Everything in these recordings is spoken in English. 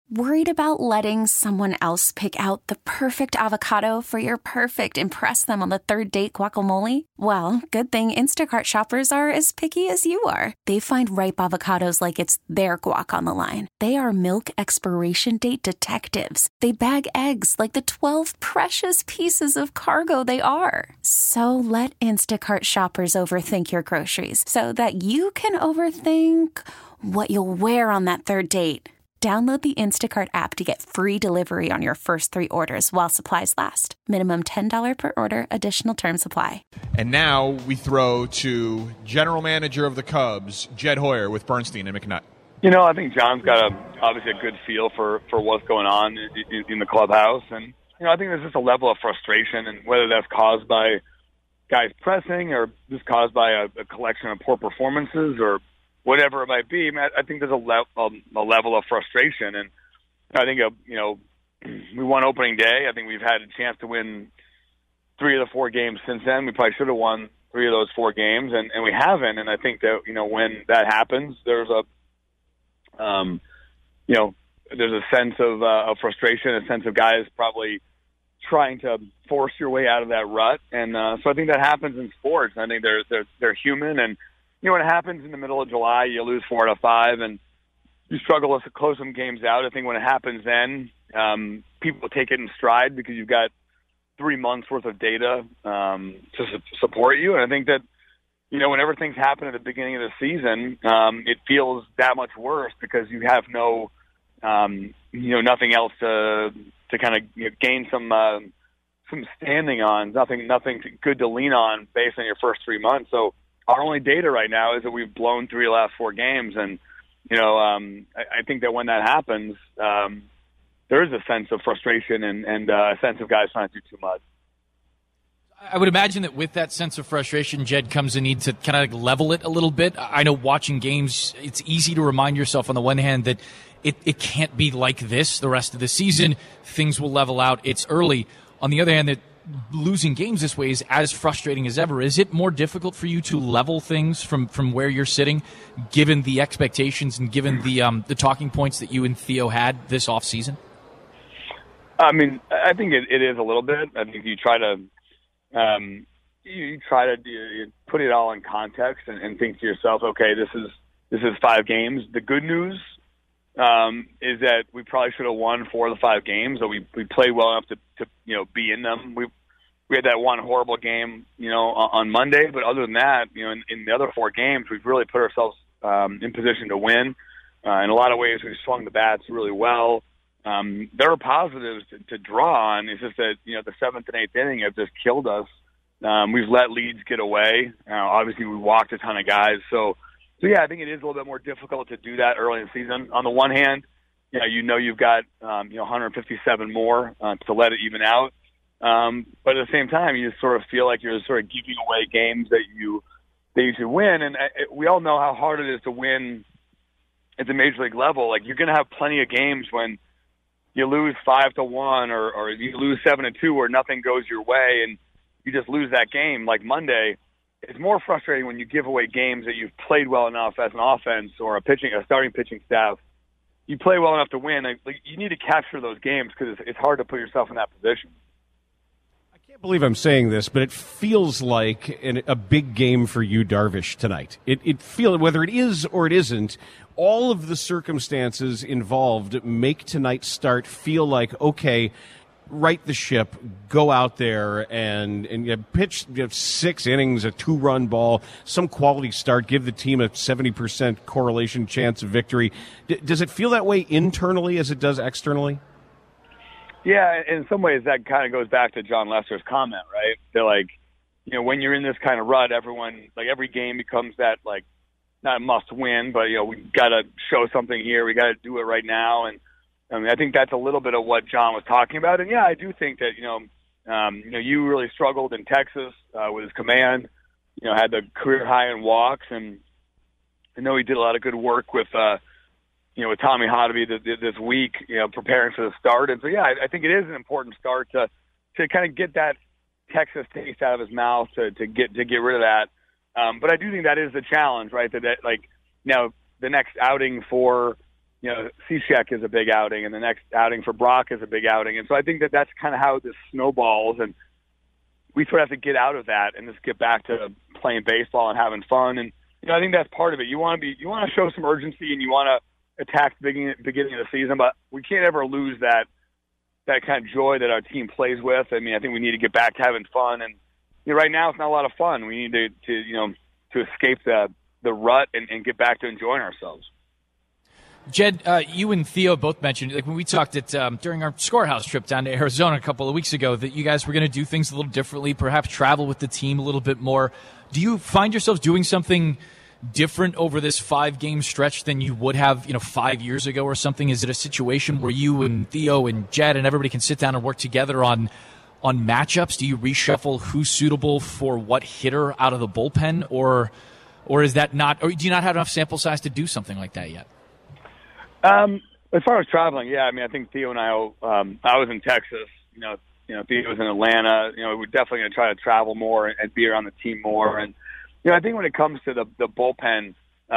Worried about letting someone else pick out the perfect avocado for your perfect impress them on the third date guacamole? Well, good thing Instacart shoppers are as picky as you are. They find ripe avocados like it's their guac on the line. They are milk expiration date detectives. They bag eggs like the 12 precious pieces of cargo they are. So let Instacart shoppers overthink your groceries so that you can overthink what you'll wear on that third date. Download the Instacart app to get free delivery on your first 3 orders while supplies last. Minimum $10 per order. Additional terms apply. And now we throw to general manager of the Cubs, Jed Hoyer, with Bernstein and McNutt. I think John's got obviously a good feel for what's going on in the clubhouse. And, I think there's just a level of frustration, and whether that's caused by guys pressing or just caused by a collection of poor performances or whatever it might be, I think there's a level of frustration. And I think, we won opening day. I think we've had a chance to win 3 of the 4 games since then. We probably should have won 3 of those 4 games, and we haven't. And I think that, when that happens, there's there's a sense of frustration, a sense of guys probably trying to force your way out of that rut. And so I think that happens in sports. I think they're human, and when it happens in the middle of July, you lose 4 out of 5, and you struggle to close some games out. I think when it happens then, people take it in stride because you've got 3 months worth of data to support you. And I think that, whenever things happen at the beginning of the season, it feels that much worse because you have nothing else to kind of gain some standing on, nothing good to lean on based on your first 3 months. So our only data right now is that we've blown 3 of the last 4 games. And, I think that when that happens, there is a sense of frustration and a sense of guys trying to do too much. I would imagine that with that sense of frustration, Jed, comes a need to kind of level it a little bit. I know watching games, it's easy to remind yourself on the one hand that it can't be like this the rest of the season. Things will level out. It's early. On the other hand, that losing games this way is as frustrating as ever. Is it more difficult for you to level things from where you're sitting, given the expectations and given the talking points that you and Theo had this offseason? I mean, I think it is a little bit. I think you try to put it all in context and think to yourself, okay, this is 5 games. The good news is that we probably should have won 4 of the 5 games, but we played well enough to be in them. We had that one horrible game, on Monday, but other than that, in the other 4 games, we've really put ourselves in position to win. In a lot of ways, we've swung the bats really well. There are positives to draw on. It's just that, the 7th and 8th inning have just killed us. We've let leads get away. Obviously, we walked a ton of guys. So yeah, I think it is a little bit more difficult to do that early in the season. On the one hand, you've got 157 more to let it even out. But at the same time, you just sort of feel like you're sort of giving away games that you should win. And we all know how hard it is to win at the major league level. Like, you're going to have plenty of games when you lose 5-1 or you lose 7-2 where nothing goes your way and you just lose that game. Like Monday, it's more frustrating when you give away games that you've played well enough as an offense or a starting pitching staff. You play well enough to win. Like, you need to capture those games because it's hard to put yourself in that position. I can't believe I'm saying this, but it feels like a big game for you, Darvish, tonight. It feels, whether it is or it isn't, all of the circumstances involved make tonight's start feel like, okay, right the ship, go out there and pitch 6 innings, a 2-run ball, some quality start, give the team a 70% correlation chance of victory. Does it feel that way internally as it does externally? Yeah, in some ways that kind of goes back to John Lester's comment, right? That when you're in this kind of rut, everyone, every game becomes that, not a must win, but we got to show something here. We got to do it right now. And I mean, I think that's a little bit of what John was talking about. And yeah, I do think that, you really struggled in Texas with his command, had the career high in walks. And I know he did a lot of good work with Tommy Hotovy this week, preparing for the start. And so, yeah, I think it is an important start to kind of get that Texas taste out of his mouth, to get rid of that. But I do think that is the challenge, right? That the next outing for Cishek is a big outing, and the next outing for Brock is a big outing. And so I think that that's kind of how this snowballs, and we sort of have to get out of that and just get back to playing baseball and having fun. And I think that's part of it. You want to show some urgency, and you want to attack the beginning of the season, but we can't ever lose that kind of joy that our team plays with. I mean, I think we need to get back to having fun, and right now it's not a lot of fun. We need to escape the rut and get back to enjoying ourselves. Jed, you and Theo both mentioned, like when we talked during our Scorehouse trip down to Arizona a couple of weeks ago, that you guys were going to do things a little differently, perhaps travel with the team a little bit more. Do you find yourselves doing something different over this 5-game stretch than you would have, 5 years ago or something? Is it a situation where you and Theo and Jed and everybody can sit down and work together on matchups? Do you reshuffle who's suitable for what hitter out of the bullpen, or is that not, or do you not have enough sample size to do something like that yet? As far as traveling, yeah, I mean, I think Theo and I was in Texas, Theo was in Atlanta, we're definitely going to try to travel more and be around the team more. And, I think when it comes to the bullpen,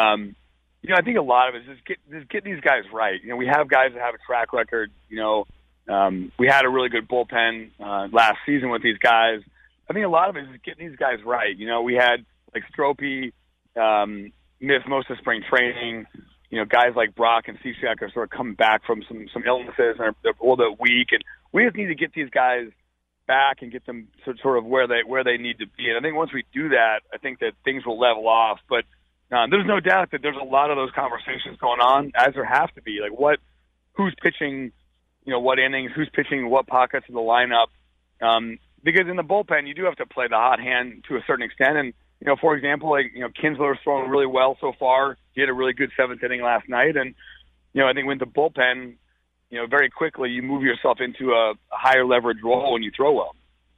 I think a lot of it is just get these guys right. We have guys that have a track record, we had a really good bullpen, last season with these guys. I think a lot of it is getting these guys right. We had like Stropey, missed most of spring training. Guys like Brock and Cishek are sort of coming back from some illnesses and they're a little bit weak, and we just need to get these guys back and get them sort of where they need to be. And I think once we do that, I think that things will level off. But there's no doubt that there's a lot of those conversations going on, as there have to be. Like who's pitching, what innings, who's pitching what pockets of the lineup. Because in the bullpen, you do have to play the hot hand to a certain extent. And for example, Kinsler's throwing really well so far. He had a really good 7th inning last night. And, I think with the bullpen, very quickly you move yourself into a higher leverage role when you throw well.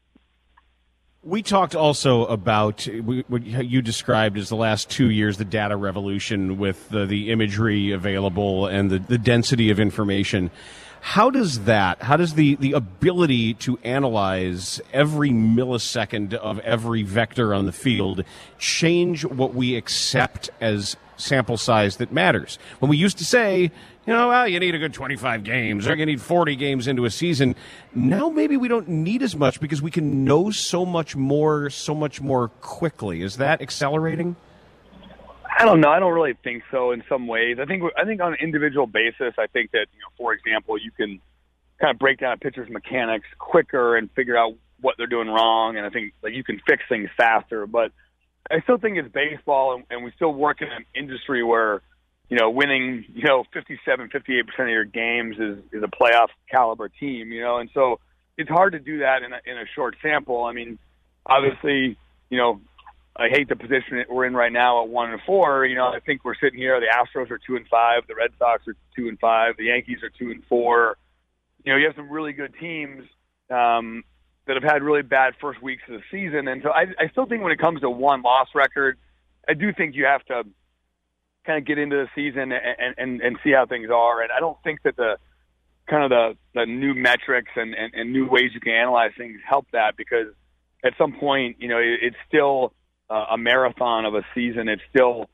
We talked also about what you described as the last 2 years, the data revolution with the imagery available and the density of information. How does the ability to analyze every millisecond of every vector on the field change what we accept as sample size that matters? When we used to say, you need a good 25 games, or you need 40 games into a season. Now maybe we don't need as much because we can know so much more quickly. Is that accelerating? I don't know. I don't really think so in some ways. I think on an individual basis, I think that, for example, you can kind of break down a pitcher's mechanics quicker and figure out what they're doing wrong. And I think you can fix things faster. But I still think it's baseball, and we still work in an industry where, winning, 57, 58% of your games is a playoff caliber team, and so it's hard to do that in a short sample. I mean, obviously, I hate the position that we're in right now at 1-4. I think we're sitting here. The Astros are 2-5. The Red Sox are 2-5. The Yankees are 2-4. You have some really good teams that have had really bad first weeks of the season. And so I still think when it comes to one-loss record, I do think you have to kind of get into the season and see how things are. And I don't think that the new metrics and new ways you can analyze things help that, because at some point, it's still a marathon of a season. It's still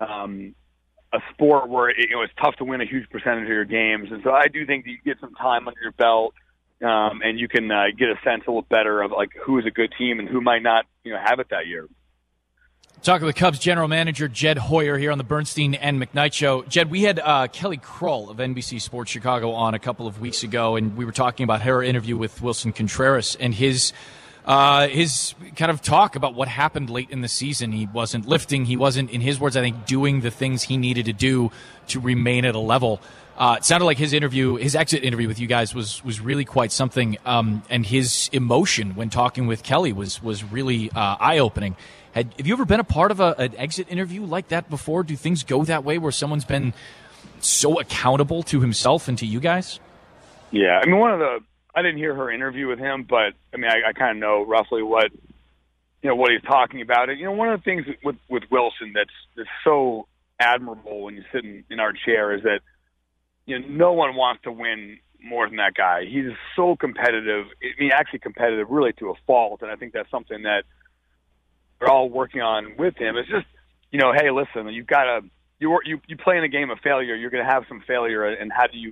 a sport where it's tough to win a huge percentage of your games. And so I do think that you get some time under your belt, and you can get a sense a little better of who is a good team and who might not have it that year. Talking with Cubs general manager Jed Hoyer here on the Bernstein and McKnight Show. Jed, we had Kelly Krull of NBC Sports Chicago on a couple of weeks ago, and we were talking about her interview with Wilson Contreras and his kind of talk about what happened late in the season. He wasn't lifting. He wasn't, in his words, I think, doing the things he needed to do to remain at a level. It sounded like his exit interview with you guys was really quite something, and his emotion when talking with Kelly was really eye-opening. Have you ever been a part of an exit interview like that before? Do things go that way where someone's been so accountable to himself and to you guys? Yeah, I mean, I didn't hear her interview with him, but I mean, I kind of know roughly what he's talking about. And one of the things with Wilson that's so admirable when you sit in our chair is that no one wants to win more than that guy. He's so competitive. I mean, actually competitive really to a fault, and I think that's something that we're all working on with him. It's just, hey, listen, you've got to you play in a game of failure, you're going to have some failure, and how do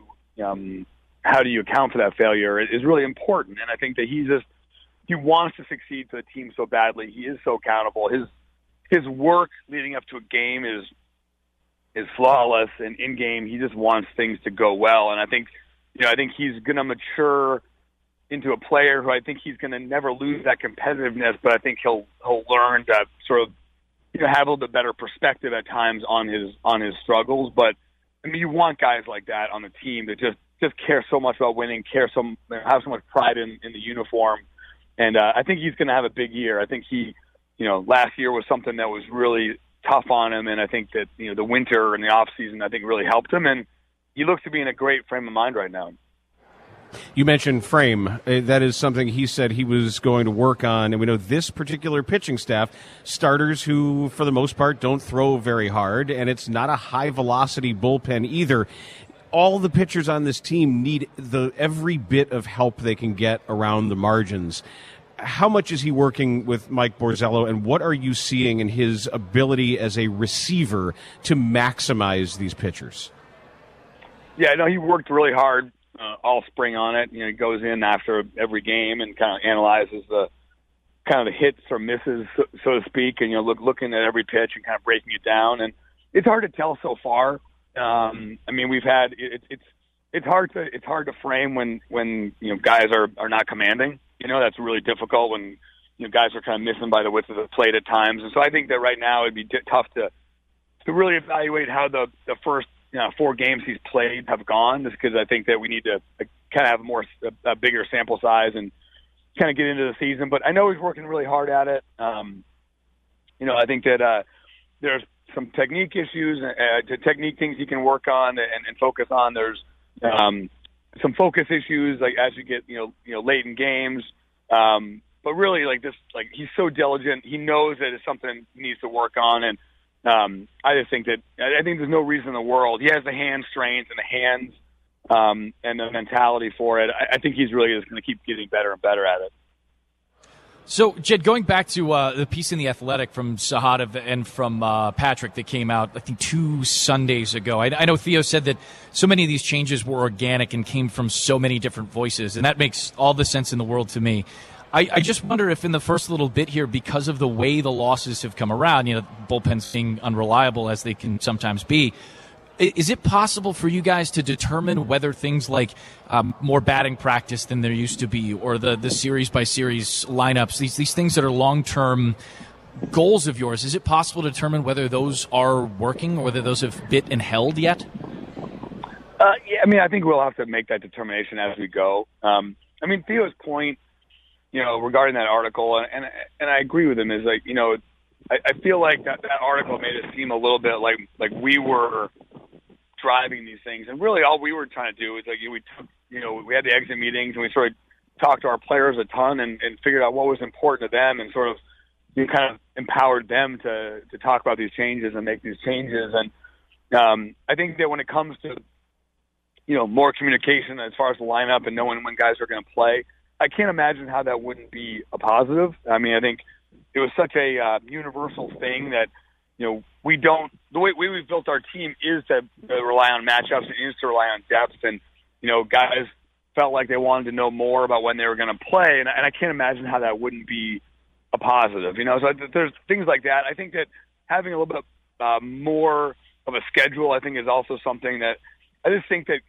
you account for that failure is really important. And I think that he wants to succeed for the team so badly. He is so accountable. His work leading up to a game is flawless, and in game he just wants things to go well. And I think he's going to mature into a player who I think he's going to never lose that competitiveness, but I think he'll learn to sort of have a little bit better perspective at times on his struggles. But I mean, you want guys like that on the team that just care so much about winning, have so much pride in the uniform. And I think he's going to have a big year. I think last year was something that was really tough on him, and I think that the winter and the off season I think really helped him, and he looks to be in a great frame of mind right now. You mentioned frame. That is something he said he was going to work on. And we know this particular pitching staff, starters who, for the most part, don't throw very hard, and it's not a high-velocity bullpen either. All the pitchers on this team need every bit of help they can get around the margins. How much is he working with Mike Borzello, and what are you seeing in his ability as a receiver to maximize these pitchers? Yeah, no, he worked really hard all spring on it. He goes in after every game and kind of analyzes the hits or misses, so to speak, and looking at every pitch and kind of breaking it down. And it's hard to tell so far. I mean, we've had it's hard to frame when guys are not commanding. That's really difficult when guys are kind of missing by the width of the plate at times. And so I think that right now it'd be tough to really evaluate how the first 4 games he's played have gone, just because I think that we need to kind of have a bigger sample size and kind of get into the season. But I know he's working really hard at it. I think that there's some technique issues, technique things he can work on and focus on. There's some focus issues like as you get late in games. But really, he's so diligent. He knows that it's something he needs to work on, and I think there's no reason in the world. He has the hand strength and the hands and the mentality for it. I think he's really just going to keep getting better and better at it. So, Jed, going back to the piece in The Athletic from Sahad and from Patrick that came out, I think 2 Sundays ago, I know Theo said that so many of these changes were organic and came from so many different voices, and that makes all the sense in the world to me. I just wonder if in the first little bit here, because of the way the losses have come around, bullpens being unreliable as they can sometimes be, is it possible for you guys to determine whether things like more batting practice than there used to be, or the series-by-series lineups, these things that are long-term goals of yours, is it possible to determine whether those are working or whether those have bit and held yet? Yeah, I mean, I think we'll have to make that determination as we go. I mean, Theo's point, regarding that article, and I agree with him, is I feel like that article made it seem a little bit like we were driving these things, and really all we were trying to do is we had the exit meetings and we sort of talked to our players a ton and figured out what was important to them and sort of kind of empowered them to talk about these changes and make these changes. And I think that when it comes to more communication as far as the lineup and knowing when guys are going to play, I can't imagine how that wouldn't be a positive. I mean, I think it was such a universal thing that, we don't, the way we've built our team is to rely on matchups and is to rely on depth. And, guys felt like they wanted to know more about when they were going to play. And I can't imagine how that wouldn't be a positive, So there's things like that. I think that having a little bit more of a schedule, I think, is also something that I just think that,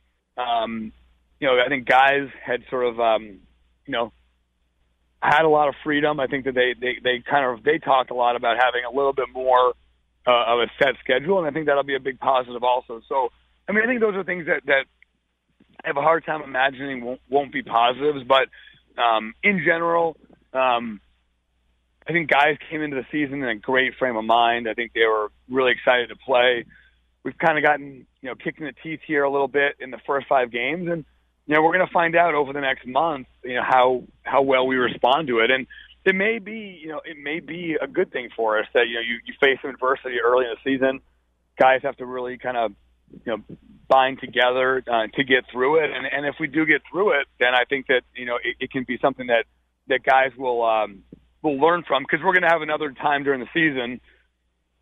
I think guys had sort of, had a lot of freedom. I think that they talked a lot about having a little bit more of a set schedule, and I think that'll be a big positive also. So, I mean, I think those are things that I have a hard time imagining won't be positives, but in general, I think guys came into the season in a great frame of mind. I think they were really excited to play. We've kind of gotten, kicked in the teeth here a little bit in the first 5 games, and we're going to find out over the next month, how well we respond to it. And it may be a good thing for us that, you face some adversity early in the season. Guys have to really kind of, bind together to get through it. And if we do get through it, then I think that, it can be something that guys will learn from, because we're going to have another time during the season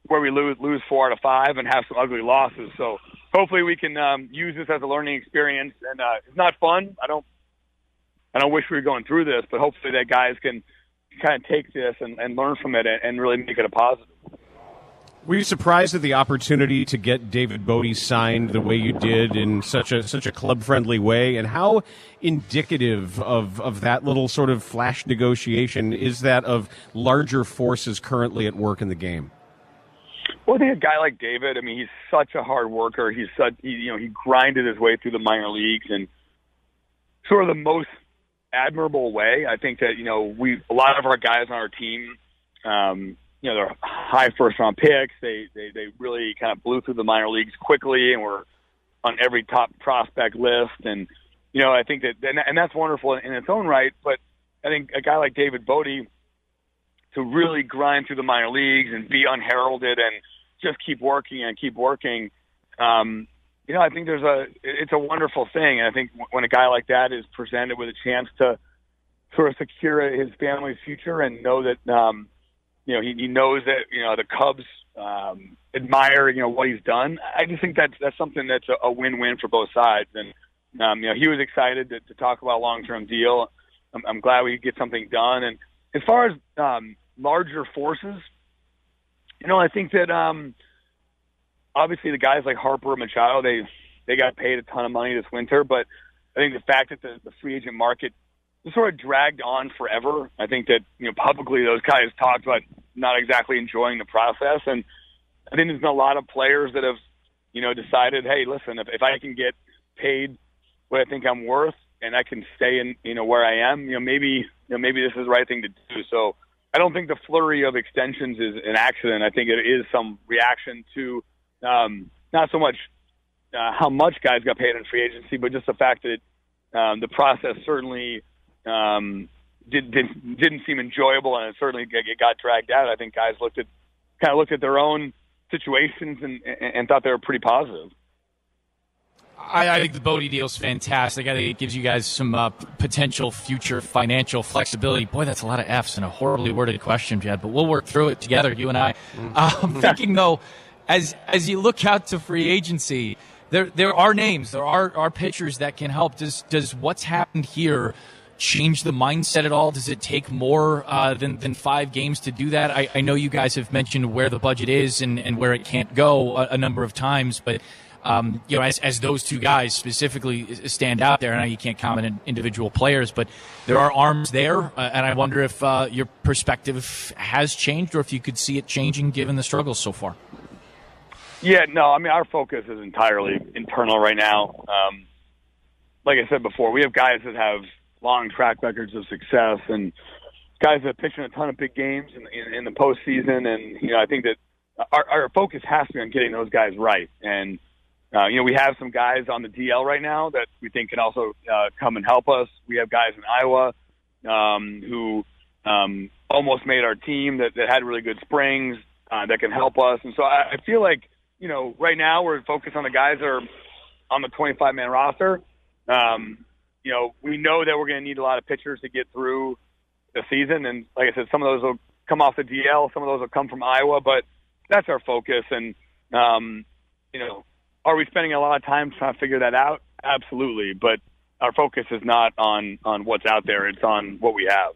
where we lose 4 out of 5 and have some ugly losses. So hopefully we can use this as a learning experience. And it's not fun. I don't wish we were going through this, but hopefully that guys can kind of take this and learn from it and really make it a positive. Were you surprised at the opportunity to get David Bote signed the way you did in such a club-friendly way? And how indicative of that little sort of flash negotiation is that of larger forces currently at work in the game? Well, I think a guy like David, I mean, he's such a hard worker. He grinded his way through the minor leagues and sort of the most admirable way. I think that, a lot of our guys on our team, they're high first-round picks. They really kind of blew through the minor leagues quickly and were on every top prospect list. And, I think and that's wonderful in its own right. But I think a guy like David Bote to really grind through the minor leagues and be unheralded and just keep working and keep working, I think it's a wonderful thing. And I think when a guy like that is presented with a chance to sort of secure his family's future and know that, he knows that, the Cubs admire, what he's done. I just think that's something that's a win-win for both sides. And, he was excited to talk about a long-term deal. I'm glad we could get something done. And as far as larger forces, I think that obviously the guys like Harper and Machado, they got paid a ton of money this winter. But I think the fact that the free agent market sort of dragged on forever. I think that, publicly those guys talked about not exactly enjoying the process. And I think there's a lot of players that have, decided, hey, listen, if I can get paid what I think I'm worth and I can stay in, where I am, maybe this is the right thing to do. So I don't think the flurry of extensions is an accident. I think it is some reaction to not so much how much guys got paid in free agency, but just the fact that the process certainly didn't seem enjoyable, and it certainly got dragged out. I think guys looked at their own situations and thought they were pretty positive. I think the Bote deal is fantastic. I think it gives you guys some potential future financial flexibility. Boy, that's a lot of F's in a horribly worded question, Jed, but we'll work through it together, you and I. I'm thinking, though, as you look out to free agency, there are names, there are pitchers that can help. Does what's happened here change the mindset at all? Does it take more than 5 games to do that? I know you guys have mentioned where the budget is and where it can't go a number of times, but as those two guys specifically stand out there, I know you can't comment on individual players, but there are arms there, and I wonder if your perspective has changed or if you could see it changing given the struggles so far. Yeah, no, I mean, our focus is entirely internal right now. Like I said before, we have guys that have long track records of success and guys that pitch in a ton of big games in the postseason. And, I think that our focus has to be on getting those guys right. And, we have some guys on the DL right now that we think can also come and help us. We have guys in Iowa who almost made our team that had really good springs that can help us. And so I feel like, right now we're focused on the guys that are on the 25-man roster. We know that we're going to need a lot of pitchers to get through the season. And like I said, some of those will come off the DL. Some of those will come from Iowa, but that's our focus. And, are we spending a lot of time trying to figure that out? Absolutely. But our focus is not on what's out there. It's on what we have.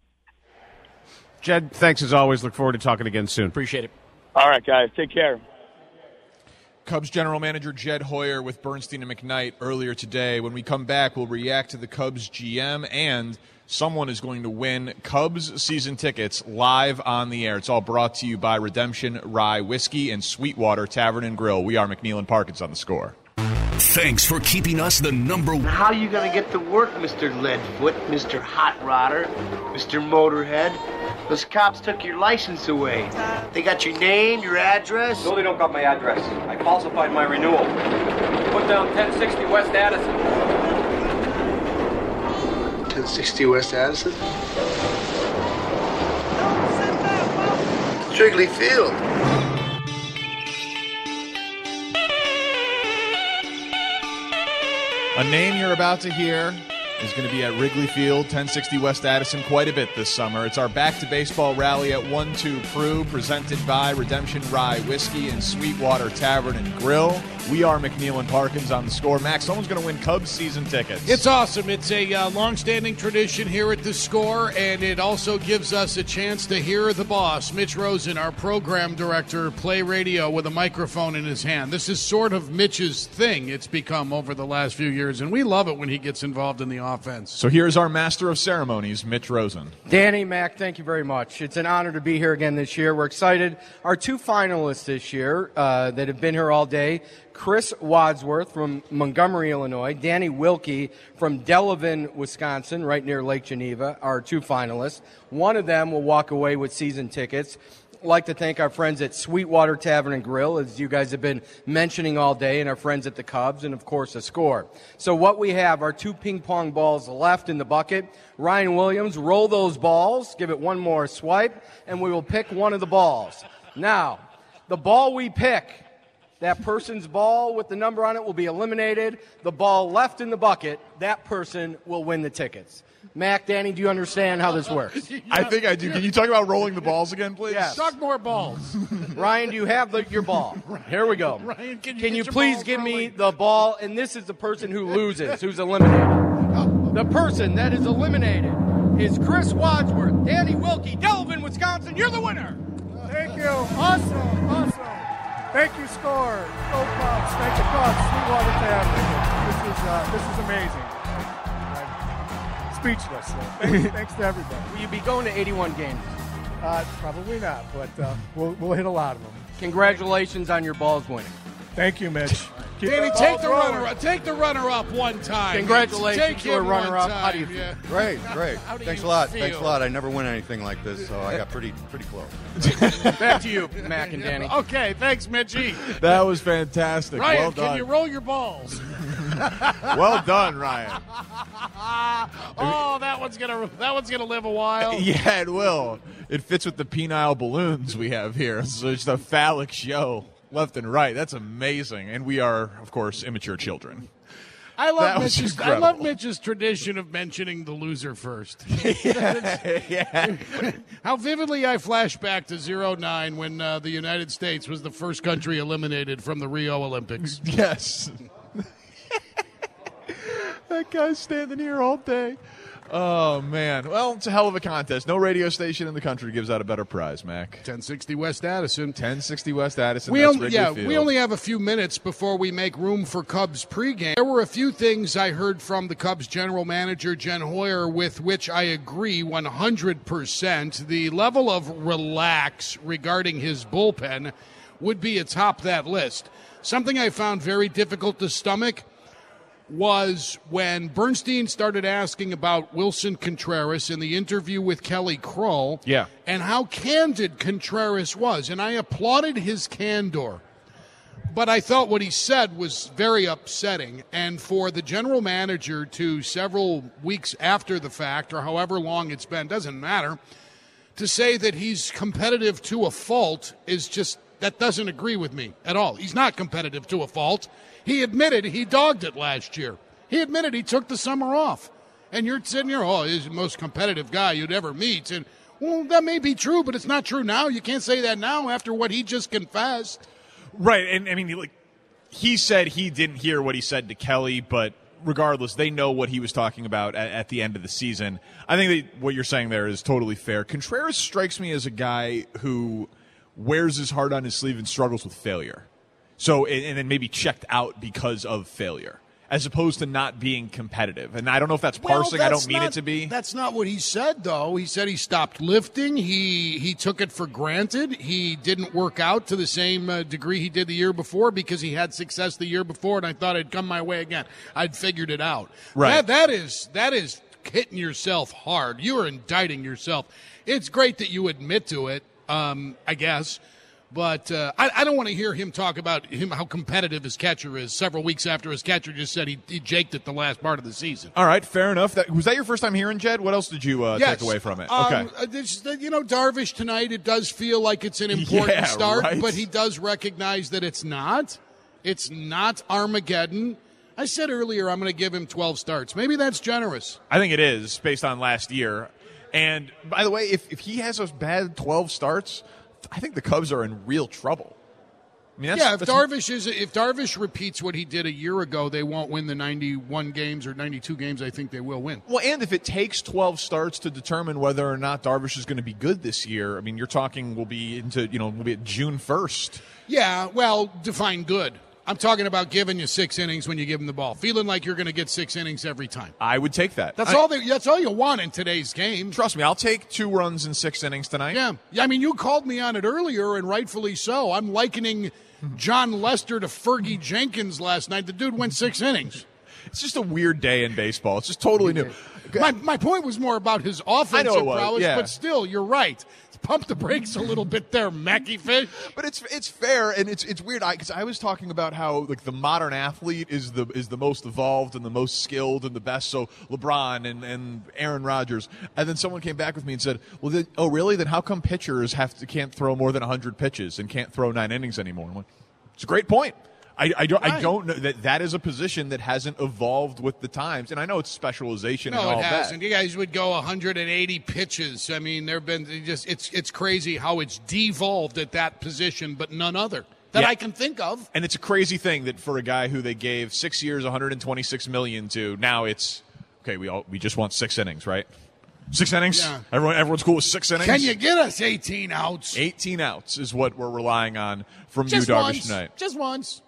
Jed, thanks as always. Look forward to talking again soon. Appreciate it. All right, guys. Take care. Cubs general manager Jed Hoyer with Bernstein and McKnight earlier today. When we come back, we'll react to the Cubs GM, and someone is going to win Cubs season tickets live on the air. It's all brought to you by Redemption Rye Whiskey and Sweetwater Tavern and Grill. We are McNeil and Parkins on the Score. Thanks for keeping us the number one. How you gonna get to work, Mr. Leadfoot, Mr. Hot Rodder, Mr. Motorhead? Those cops took your license away. They got your name, your address? No, they don't got my address. I falsified my renewal. Put down 1060 West Addison. 1060 West Addison? Wrigley Field. A name you're about to hear is going to be at Wrigley Field, 1060 West Addison, quite a bit this summer. It's our Back to Baseball rally at 1-2 Prue, presented by Redemption Rye Whiskey and Sweetwater Tavern and Grill. We are McNeil and Parkins on the Score. Max, someone's going to win Cubs season tickets. It's awesome. It's a long-standing tradition here at the Score, and it also gives us a chance to hear the boss, Mitch Rosen, our program director, play radio with a microphone in his hand. This is sort of Mitch's thing it's become over the last few years, and we love it when he gets involved in the offense. So here's our master of ceremonies, Mitch Rosen. Danny, Mac, thank you very much. It's an honor to be here again this year. We're excited. Our two finalists this year that have been here all day, Chris Wadsworth from Montgomery, Illinois, Danny Wilkie from Delavan, Wisconsin, right near Lake Geneva, are two finalists. One of them will walk away with season tickets. I'd like to thank our friends at Sweetwater Tavern and Grill, as you guys have been mentioning all day, and our friends at the Cubs, and, of course, the Score. So what we have are two ping-pong balls left in the bucket. Ryan Williams, roll those balls, give it one more swipe, and we will pick one of the balls. Now, the ball we pick, that person's ball with the number on it will be eliminated. The ball left in the bucket, that person will win the tickets. Mac, Danny, do you understand how this works? Yeah. I think I do. Can you talk about rolling the balls again, please? Yes. Talk more balls. Ryan, do you have your ball? Here we go. Ryan, can you please give me the ball? And this is the person who loses, who's eliminated. The person that is eliminated is Chris Wadsworth, Danny Wilkie, Delavan, Wisconsin. You're the winner. Thank you. Awesome. Thank you, Score. Go Cubs. Thank the Cubs. Sweetwater Tavern. This is amazing. I'm speechless. So thanks to everybody. Will you be going to 81 games? Probably not, but we'll hit a lot of them. Congratulations on your balls winning. Thank you, Mitch. Danny, take the runner-up. Take the runner-up one time. Congratulations to a runner-up. How do you feel? Yeah. Great. Thanks a lot. I never win anything like this, so I got pretty close. Back to you, Mac and Danny. Okay, thanks, Mitchie. That was fantastic. Ryan, well done. can you roll your balls? Well done, Ryan. Oh, that one's gonna live a while. Yeah, it will. It fits with the penile balloons we have here. So it's a phallic show. Left and right. That's amazing. And we are, of course, immature children. I love Mitch's tradition of mentioning the loser first. Yeah. How vividly I flash back to 2009 when the United States was the first country eliminated from the Rio Olympics. Yes. That guy's standing here all day. Oh, man. Well, it's a hell of a contest. No radio station in the country gives out a better prize, Mac. 1060 West Addison. 1060 West Addison. We only have a few minutes before we make room for Cubs pregame. There were a few things I heard from the Cubs general manager, Jen Hoyer, with which I agree 100%. The level of relax regarding his bullpen would be atop that list. Something I found very difficult to stomach was when Bernstein started asking about Wilson Contreras in the interview with Kelly Kroll, and how candid Contreras was. And I applauded his candor. But I thought what he said was very upsetting. And for the general manager to several weeks after the fact, or however long it's been, doesn't matter, to say that he's competitive to a fault is just, that doesn't agree with me at all. He's not competitive to a fault. He admitted he dogged it last year. He admitted he took the summer off. And you're sitting here, he's the most competitive guy you'd ever meet. And, well, that may be true, but it's not true now. You can't say that now after what he just confessed. Right. And, I mean, he said he didn't hear what he said to Kelly, but regardless, they know what he was talking about at the end of the season. I think that what you're saying there is totally fair. Contreras strikes me as a guy who wears his heart on his sleeve and struggles with failure. So, and then maybe checked out because of failure, as opposed to not being competitive. And I don't know if that's parsing. I don't mean it to be. That's not what he said, though. He said he stopped lifting. He took it for granted. He didn't work out to the same degree he did the year before because he had success the year before, and I thought it'd come my way again. I'd figured it out. Right. That is hitting yourself hard. You are indicting yourself. It's great that you admit to it, I guess. But I don't want to hear him talk about how competitive his catcher is several weeks after his catcher just said he jaked it the last part of the season. All right, fair enough. Was that your first time hearing Jed? What else did you take away from it? Okay. Darvish tonight, it does feel like it's an important start, right. But he does recognize that it's not. It's not Armageddon. I said earlier I'm going to give him 12 starts. Maybe that's generous. I think it is based on last year. And by the way, if he has those bad 12 starts, I think the Cubs are in real trouble. I mean, if Darvish repeats what he did a year ago, they won't win the 91 games or 92 games I think they will win. Well, and if it takes 12 starts to determine whether or not Darvish is going to be good this year, I mean, you're talking we'll be at June 1st. Yeah, well, define good. I'm talking about giving you 6 innings when you give him the ball, feeling like you're going to get 6 innings every time. I would take that. That's all you want in today's game. Trust me, I'll take 2 runs in 6 innings tonight. Yeah, I mean, you called me on it earlier, and rightfully so. I'm likening John Lester to Fergie Jenkins last night. The dude went 6 innings. It's just a weird day in baseball. It's just totally new. My point was more about his offensive prowess, but still, you're right. Pump the brakes a little bit there, Mackie Fish. But it's fair, and it's weird because I was talking about how like the modern athlete is the most evolved and the most skilled and the best. So LeBron and Aaron Rodgers, and then someone came back with me and said, "Well, oh really? Then how come pitchers can't throw more than 100 pitches and can't throw 9 innings anymore?" I'm like, it's a great point. I don't know that is a position that hasn't evolved with the times, and I know it's specialization and all that. No, it hasn't. You guys would go 180 pitches. I mean, there've been it's crazy how it's devolved at that position, but none other that I can think of. And it's a crazy thing that for a guy who they gave 6 years, $126 million to, now it's okay. We just want 6 innings, right? 6 innings. Yeah. Everyone's cool with 6 innings. Can you get us 18 outs? 18 outs is what we're relying on from you, Darvish, tonight. Just once.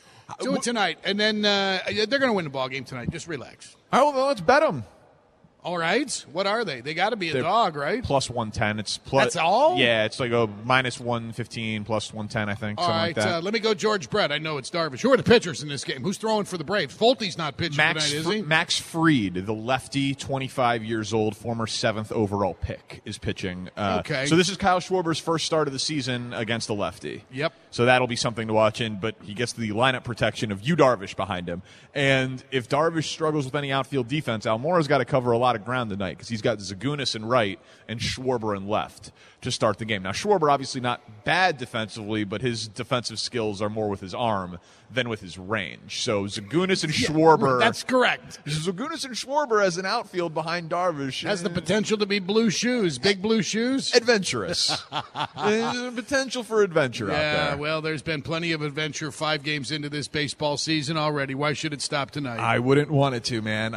Do it tonight, and then they're going to win the ball game tonight. Just relax. Oh, well, let's bet them. All right. What are they? They got to be a dog, right? Plus 110. It's plus. That's all? Yeah, it's like a minus 115, plus 110, I think. All something right. Like that. Let me go George Brett. I know it's Darvish. Who are the pitchers in this game? Who's throwing for the Braves? Fulte's not pitching tonight, is he? Max Fried, the lefty, 25 years old, former 7th overall pick, is pitching. Okay. So this is Kyle Schwarber's first start of the season against a lefty. Yep. So that'll be something to watch in, but he gets the lineup protection of Yu Darvish behind him. And if Darvish struggles with any outfield defense, Almora's got to cover a lot of ground tonight because he's got Zagunis in right and Schwarber in left to start the game. Now, Schwarber obviously not bad defensively, but his defensive skills are more with his arm than with his range. So Zagunis and Schwarber. That's correct. Zagunis and Schwarber as an outfield behind Darvish. Has the potential to be blue shoes, big blue shoes. Adventurous. There's potential for adventure out there. Yeah, well, there's been plenty of adventure 5 games into this baseball season already. Why should it stop tonight? I wouldn't want it to, man.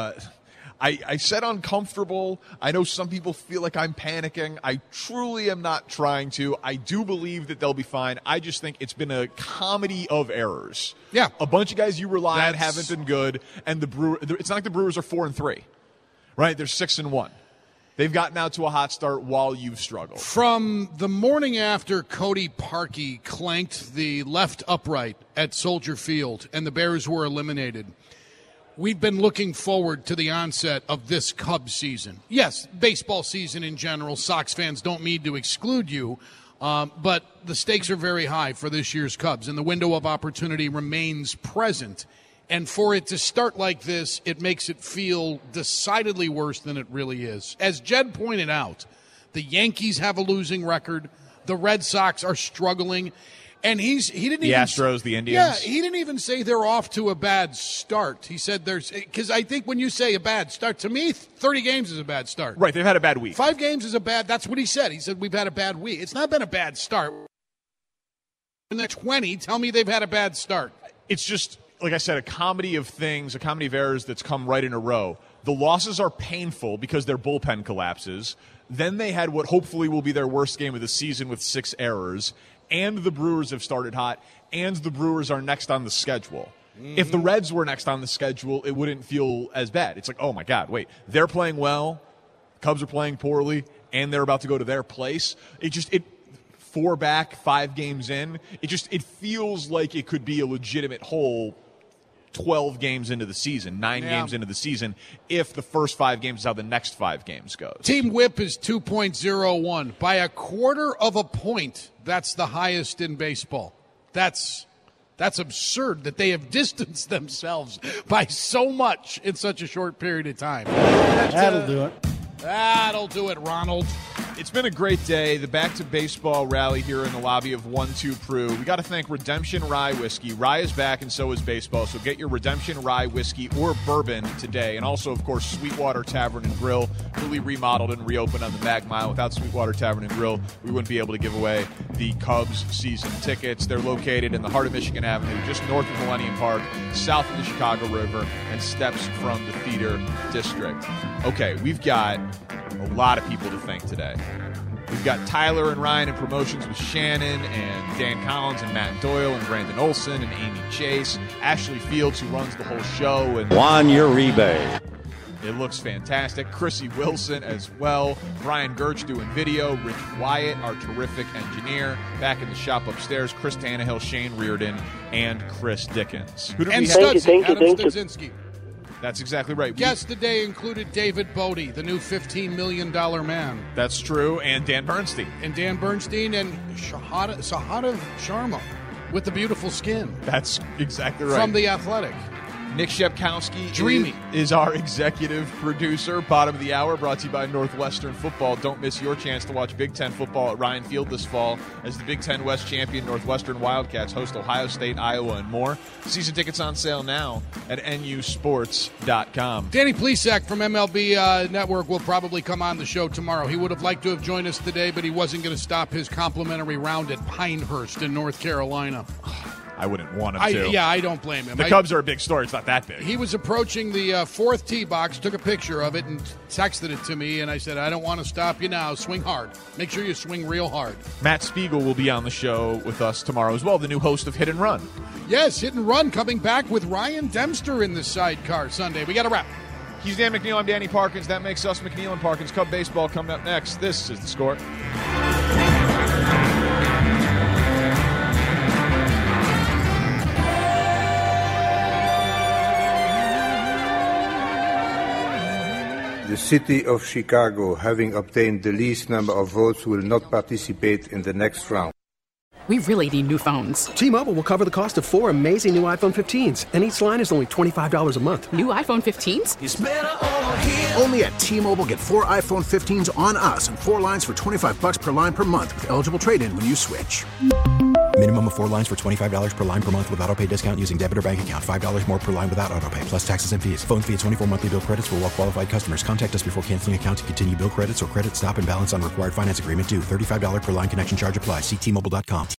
I said uncomfortable. I know some people feel like I'm panicking. I truly am not trying to. I do believe that they'll be fine. I just think it's been a comedy of errors. Yeah. A bunch of guys you rely on haven't been good, and it's not like the Brewers are 4-3, right? They're 6-1. They've gotten out to a hot start while you've struggled. From the morning after Cody Parkey clanked the left upright at Soldier Field and the Bears were eliminated, we've been looking forward to the onset of this Cubs season. Yes, baseball season in general. Sox fans don't mean to exclude you, but the stakes are very high for this year's Cubs, and the window of opportunity remains present. And for it to start like this, it makes it feel decidedly worse than it really is. As Jed pointed out, the Yankees have a losing record. The Red Sox are struggling. And he didn't the even Astros, the Indians. Yeah, he didn't even say they're off to a bad start. He said because I think when you say a bad start, to me, 30 games is a bad start. Right, they've had a bad week. 5 games is that's what he said. He said we've had a bad week. It's not been a bad start. In the 20, tell me they've had a bad start. It's just, like I said, a comedy of things, a comedy of errors that's come right in a row. The losses are painful because their bullpen collapses. Then they had what hopefully will be their worst game of the season with 6 errors. And the Brewers have started hot, and the Brewers are next on the schedule. Mm-hmm. If the Reds were next on the schedule, it wouldn't feel as bad. It's like, oh, my God, wait, they're playing well, Cubs are playing poorly, and they're about to go to their place. 4 back, 5 games in, it feels like it could be a legitimate whole 12 games into the season, 9 games into the season, if the first 5 games is how the next 5 games goes. Team whip is 2.01. By a quarter of a point, that's the highest in baseball. That's absurd that they have distanced themselves by so much in such a short period of time. That'll do it. That'll do it, Ronald. It's been a great day. The Back to Baseball rally here in the lobby of 1-2 Prue. We got to thank Redemption Rye Whiskey. Rye is back, and so is baseball. So get your Redemption Rye Whiskey or bourbon today. And also, of course, Sweetwater Tavern and Grill, fully remodeled and reopened on the back mile. Without Sweetwater Tavern and Grill, we wouldn't be able to give away the Cubs season tickets. They're located in the heart of Michigan Avenue, just north of Millennium Park, south of the Chicago River, and steps from the Theater District. Okay, we've got a lot of people to thank today. We've got Tyler and Ryan in promotions with Shannon and Dan Collins and Matt Doyle and Brandon Olson and Amy Chase, Ashley Fields, who runs the whole show, and Juan Uribe. It looks fantastic. Chrissy Wilson as well. Brian Gertz doing video. Rich Wyatt, our terrific engineer. Back in the shop upstairs, Chris Tannehill, Shane Reardon, and Chris Dickens. Who do we have? Adam Studzinski. That's exactly right. Guests today included David Bodie, the new $15 million man. That's true, and Dan Bernstein. And Shahada Sharma with the beautiful skin. That's exactly right. From The Athletic. Nick Shepkowski is our executive producer. Bottom of the hour, brought to you by Northwestern Football. Don't miss your chance to watch Big Ten football at Ryan Field this fall as the Big Ten West champion Northwestern Wildcats host Ohio State, Iowa, and more. Season tickets on sale now at nusports.com. Danny Plesac from MLB Network will probably come on the show tomorrow. He would have liked to have joined us today, but he wasn't going to stop his complimentary round at Pinehurst in North Carolina. I wouldn't want him to. Yeah, I don't blame him. The Cubs are a big story. It's not that big. He was approaching the fourth tee box, took a picture of it, and texted it to me, and I said, I don't want to stop you now. Swing hard. Make sure you swing real hard. Matt Spiegel will be on the show with us tomorrow as well, the new host of Hit and Run. Yes, Hit and Run coming back with Ryan Dempster in the sidecar Sunday. We got to wrap. He's Dan McNeil. I'm Danny Parkins. That makes us McNeil and Parkins. Cub baseball coming up next. This is The Score. The city of Chicago, having obtained the least number of votes, will not participate in the next round. We really need new phones. T-Mobile will cover the cost of 4 amazing new iPhone 15s, and each line is only $25 a month. New iPhone 15s? It's better over here. Only at T-Mobile, get 4 iPhone 15s on us and 4 lines for $25 per line per month with eligible trade-in when you switch. Minimum of 4 lines for $25 per line per month with autopay discount using debit or bank account. $5 more per line without autopay, plus taxes and fees. Phone fee at 24 monthly bill credits for well-qualified customers. Contact us before canceling account to continue bill credits or credit stop and balance on required finance agreement due. $35 per line connection charge applies. See T-Mobile.com.